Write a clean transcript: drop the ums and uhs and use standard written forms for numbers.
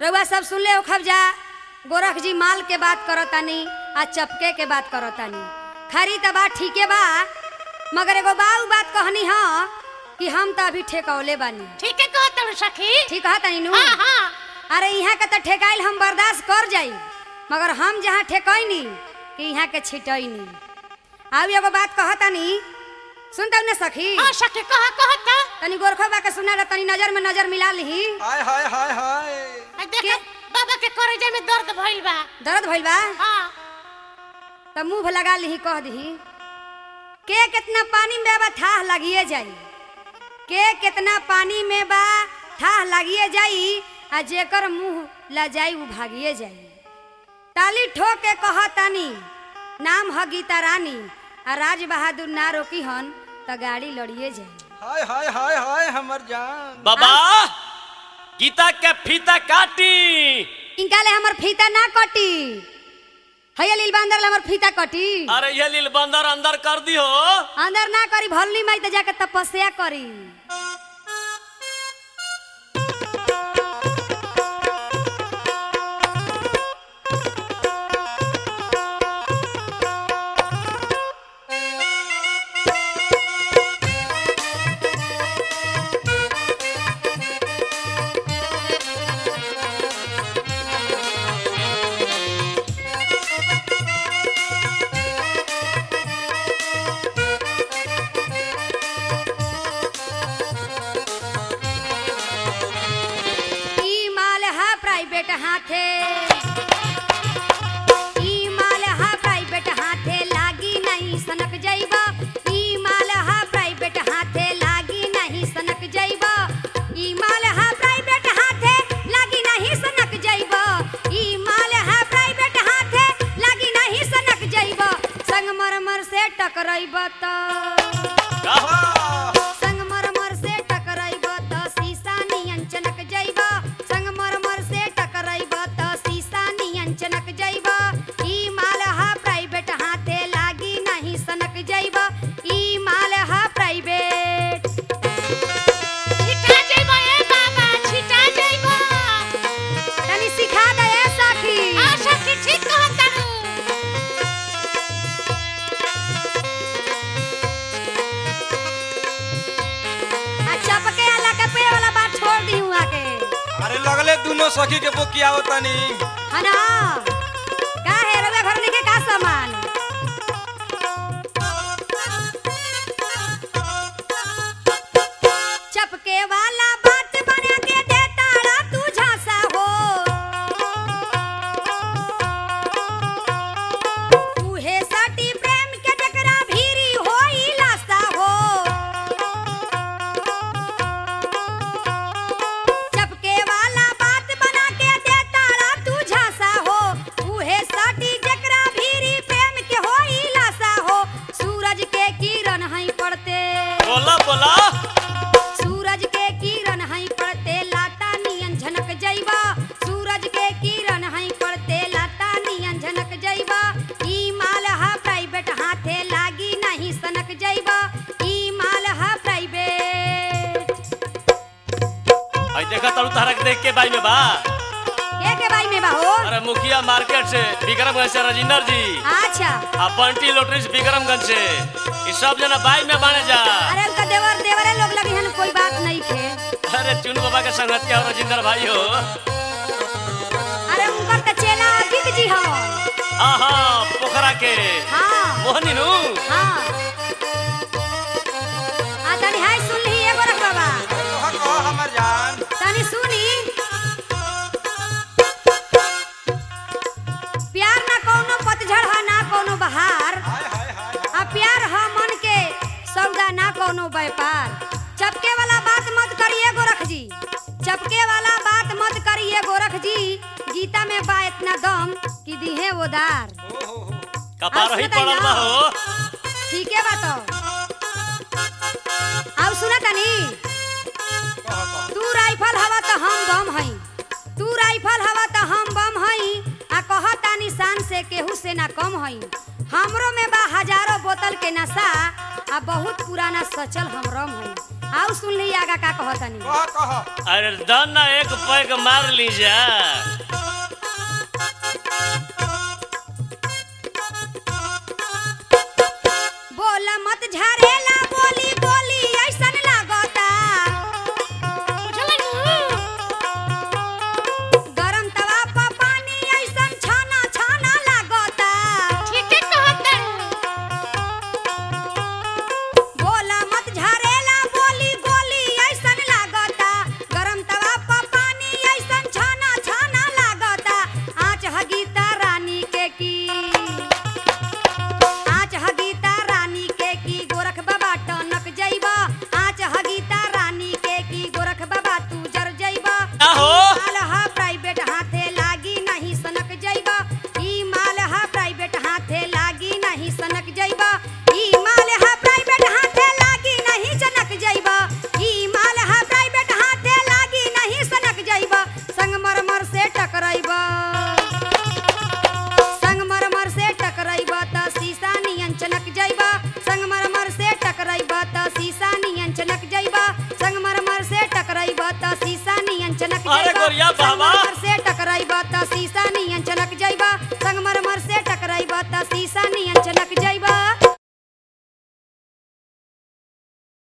रउआ सब सुन ले खब जा गोरख जी माल के बात करतानी आ चपके के बात करतानी। खरी त बात ठीके बा, मगर एगो बाऊ बात कहनी ह कि हम तो अभी ठेकौले बानी। ठीक है कहत सखी, ठीक है तनी नु। हां हां अरे यहाँ के तो ठेकाइल हम बर्दाश्त कर जाई, मगर हम जहाँ ठेकैनी कि यहाँ के छिटैनी। आउ एगो बात कहतानी, सुनता न सखी? हां सखी कहत तनी गोरखबा के सुना रे, तनी नजर में नजर मिला लीही। हाय हाय हाय हाय देख बाबा के करेजे में दर्द भइल बा। दर्द भइल बा? हां त मुंह लगा लीही, कह दही के कितना पानी में बा थाह लगिए जाई। के कितना पानी में बा थाह लगिए जाई, आ जेकर मुंह ला जाई उ भागिए जाई। ताली ठोक के कहतानी, नाम ह गीता रानी, आ राज बहादुर ना रोकी हन त गाड़ी लड़िए जाई। हाय हाय हाय हाय हमर जान। बाबा गीता के फीता काटी। इनका ले हमर फीता ना कटी, हैया लील बंदर ले हमर फीता कटी। अरे ये लील बंदर अंदर कर दी हो। अंदर ना करी, भल्ली माई त जाके तपस्या करी। हाथे ई माल हा प्राइवेट हाथे लागी नहीं सनक जाइबा। ई माल हा प्राइवेट हाथे लागी नहीं सनक जाइबा। ई माल हा प्राइवेट हाथे लागी नहीं सनक जाइबा। ई माल हा प्राइवेट हाथे लागी नहीं सनक जाइबा। संगमरमर से टकराइबा त संगमरमर से टकराइबा त शीशा नियन चनक जाइबा। संगमरमर से टकराइबा त शीशा नियन चनक जाइबा। ई माल हा प्राइवेट हाथे लागी नहीं सनक जाइबा। ई माल हा प्राइवेट। छिटा जइबो ए बाबा, छिटा जइबो। तनी सिखा दे ए सखी। आ सखी ठीक कहत तारू। अच्छा पके आला के पे वाला बात छोड़ दी हुआ के। अरे लगले दोनों सखी के बोकिया होतानी। है ना? का है रवे घर के का सामान? चपके वाला बात बना के देता रा तू झांसा हो। तूहे सटी प्रेम के जकरा भीरी होई लासा हो। चपके वाला बात बना के देता रा तू झांसा हो। तूहे सटी जकरा भीरी प्रेम के होई लासा हो। सूरज के किरण हई पड़ते, बोला बोला सूरज के किरण हई पड़ते लाता नियन झनक जाइबा। सूरज के किरण हई पड़ते लाता नियन झनक जाइबा। ई माल हा प्राइवेट हाथे लागी नहीं सनक जाइबा। ई माल हा प्राइवेट। आई देखा तारू तारा के देख के बाई में बा। के भाई में बा हो? अरे मुखिया मार्केट से विक्रमगंज से राजेंद्र जी अच्छा, आ बंटी लॉटरी से विक्रमगंज से ये सब जना बाई में बाने जा। अरे उनका देवरे लोग लगी हन, कोई बात नहीं थे। अरे चुन बाबा के संगतिया हो राजेंद्र भाई हो। अरे उनकर त चेला अदित जी हो। आहा पोखरा के हाँ मोहनी नु। हाँ। आ तनी हाय सुन ली एगो रख बाबा, कहो हमर जान। तनी सुनी। प्यार ना कोनो पतझड़ है ना कोनो बहार। हाय हाय हाय आ प्यार है मन के सौदा ना कोनो व्यापार। चपके वाला बात मत करिए गोरख जी, चपके वाला बात मत करिए गोरख जी। गीता में बा इतना दम कि दिहे वो दार। कपार ही पड़ल बा हो। ठीक है बात। अब सुना तनी, तू राइफल हवा तो हम बम हई। तू राइफल हवा तो हम बम हई। आ कहता निशान से केहू से ना कम हई। हमरो में बा हजारों बोतल के नशा। आ बहुत पुराना सचल हमरम है। आओ सुन ली आगा का कहतनी। कह कह। अरे दन ना एक पैक मार लीजा। बोला मत झरेला बोली बोली ऐसन लागता। गरम तवा पर पानी ऐसन छाना छाना लागता। ठीक है कहता बोला मत झरेला बोली बोली ऐसन लागता। गरम तवा पर पानी ऐसन छाना छाना लागता। आँच हगीता रानी के की आँच हगीता रानी के की गोरख बाबा टनक जइबा। आँच हगीता रानी के की गोरख बाबा तू जर जइबा। आहो। माल हा प्राइवेट हाथे लागी नहीं सनक जइबा। ई माल हा प्राइवेट हाथे लागी नहीं सनक जइबा। ई माल हा प्राइवेट हाथे लागी नहीं सनक जइबा। ई माल हा प्राइवेट हाथे लागी नहीं सनक जइबा। संगमरमर से टकराइबा। संगमरमर से टकराइबा त शीशा नियन चनक जइबा। संगमरमर से टकराइबा त शीशा नियन चनक जइबा। संगमरमर से टकराइबा त शीशा नियन चनक अरे जइबा। गोरिया बाबा। संगमरमर से टकराइबा त शीशा नियन चनक जइबा। संगमरमर से टकराइबा त